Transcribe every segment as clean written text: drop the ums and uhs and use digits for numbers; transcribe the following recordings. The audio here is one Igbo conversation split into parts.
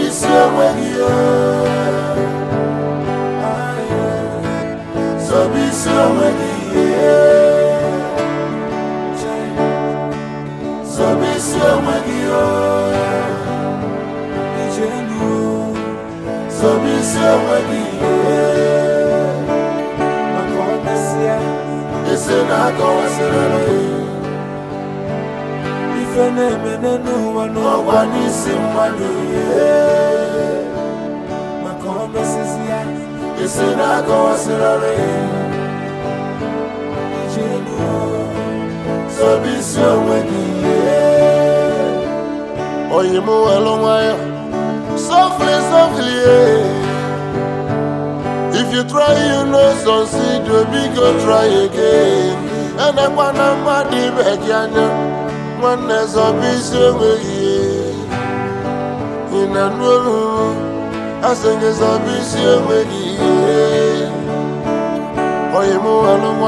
If you try, you know succeed, we go try again. And I wanna muddy back, one there's a vision in a room. I think it's a vision with you. Oh, you move along,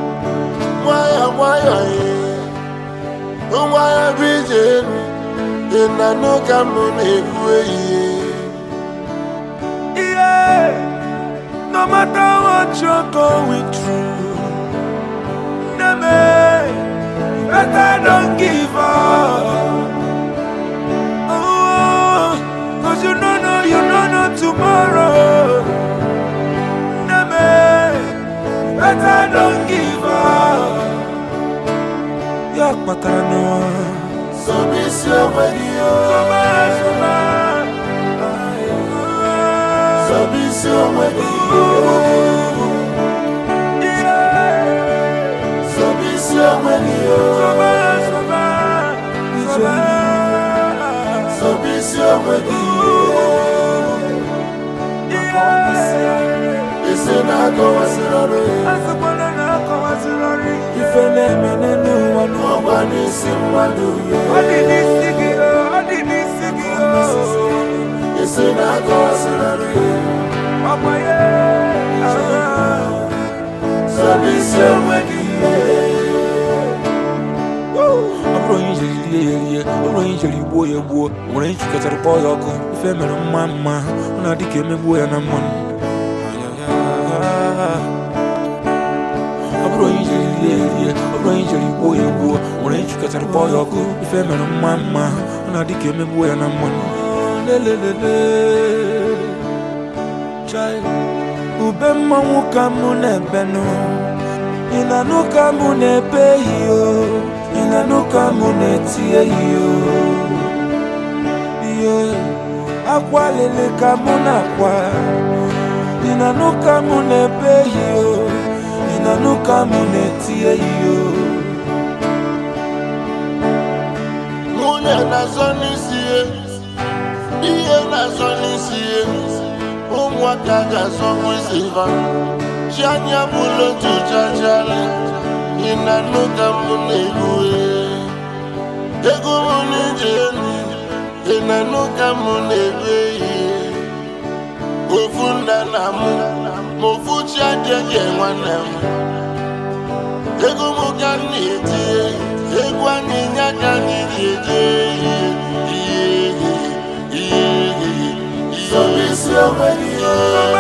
why a vision in a no come on. No matter what you're going through, better don't give up. Oh, 'cause you don't know tomorrow. Better don't give up. Yak patano, so be so radio. So be so radio. So be so radio. So be so radio. Listen, I go as a lorry. If a name and a new one, no one is in one do you. What did he sing? What did he sing? Listen, I go as a lorry. So be so radio. I'm going to boy, when you get a boy, if I'm a mamma, when I became a boy and a man. I'm going to boy, when you get a boy, if I'm a mamma, when I became a boy and a man. Child, Ubema Mukamune Beno, in a no camune pay you. Ina nuka munetie yo akwa lele kamuna kwa ina nuka munepe yo ina nuka munetie yo Mune na zoni siye Diye na zoni siye Umwa kaga zongu ziva Chanya bulo tuchachale Ina nuka munegue Ego munijeni Ina nuka munegue Ofunda namu Mofucha dege wanamu Ego mugani etie Ego anyinyaka nirieje Sobisi omediyo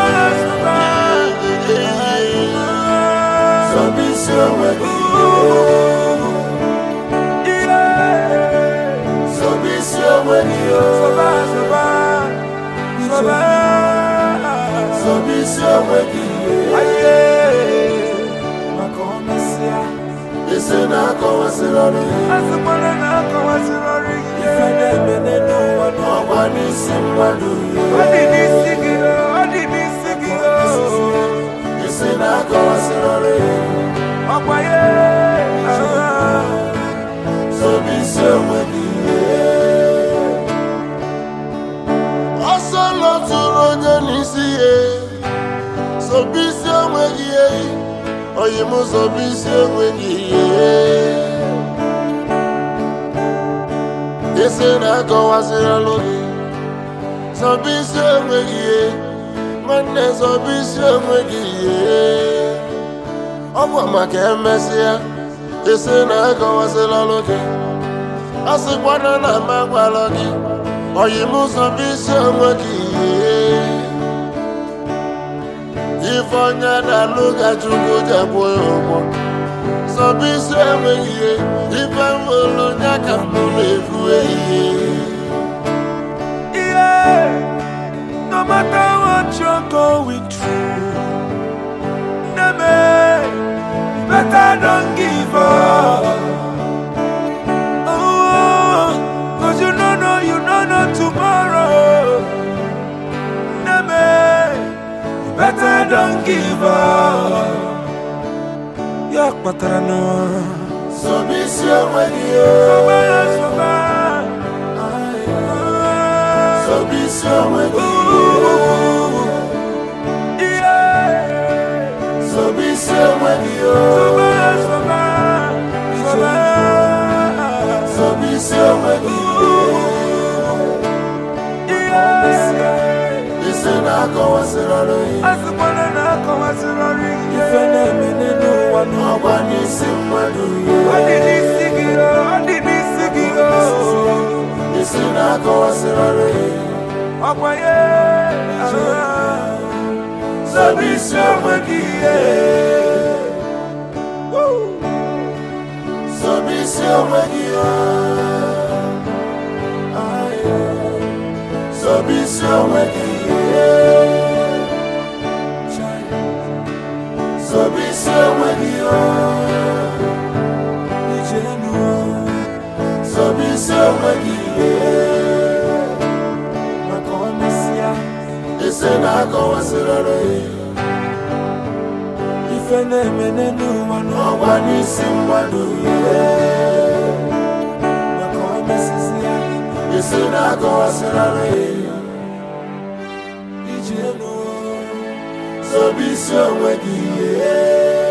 Sobisi omediyo Sobisi omediyo Sobisi omediyo Makomesia Ese na kowasirori Asumana na kowasirori Ifede meneno wano wani simadu Odinisigi Ese na kowasirori Okwaye Sobisi omediyo Osolo turonye nisiye Sobisi omediyo Oyimu sobisi omediyo Ese na kowasirori Sobisi omediyo Mane sobisi omediyo Ogwa maka emesia Ese na kowasirori Asikwana na magwalogi oyi m zọbisi onwe gị ife onye na-alụ ka Chukwu ji akwụ ya ụgwọ zọbisi onwe gị ife mụrụ ya ka m na-efu ehihie. No matter what you're going through, better don't give up. Oh, 'cause you don't know tomorrow. Better don't give up. Yak patrano, so busy when you so busy when you so busy when you so busy when you listen, I go as a lorry. As the one I go as a lorry. If I never knew one, no one is in my do. I didn't see it. I didn't see it. Listen, I go as a lorry. Oh, my, yeah. So be so lucky. So be so lucky. So be so lucky. So be so lucky. So be so lucky. Listen, I go as a lorry. If I never knew one, no one is in my do. Listen, I go as a lorry. So be so lucky.